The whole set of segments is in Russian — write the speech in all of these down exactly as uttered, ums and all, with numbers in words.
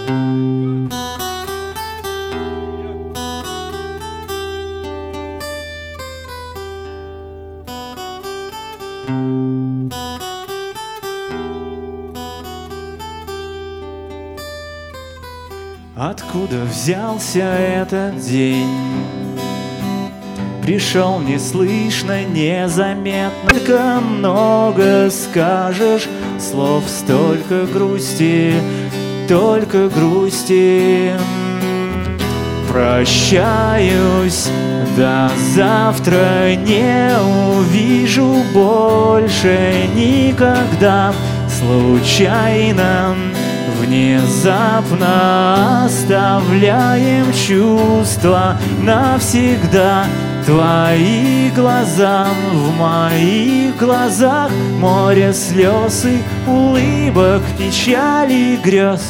Откуда взялся этот день? Пришел неслышно, незаметно. Только много скажешь, слов столько грусти, только грусти. Прощаюсь, до завтра не увижу больше никогда. Случайно, внезапно оставляем чувства навсегда. Твои глаза, в моих глазах море слез и улыбок, печали и грез.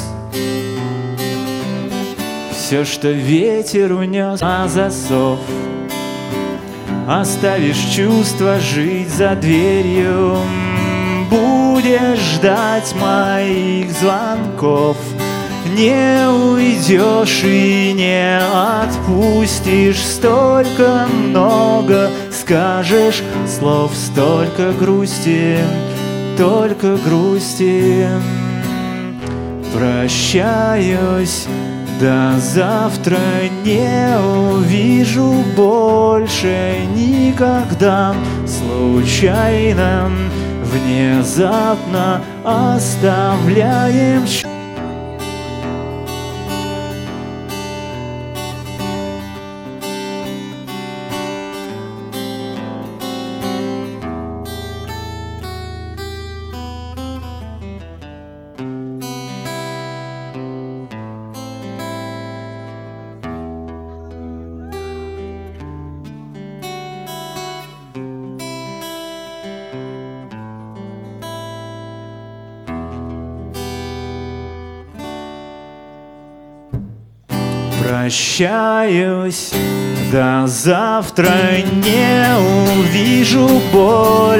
Все, что ветер унес на засов, оставишь чувства жить за дверью. Будешь ждать моих звонков, не уйдешь и не отпустишь. Столько много скажешь, слов столько грусти, только грусти. Прощаюсь, до завтра не увижу больше никогда. Случайно, внезапно оставляем. Прощаюсь, до завтра не увижу боль.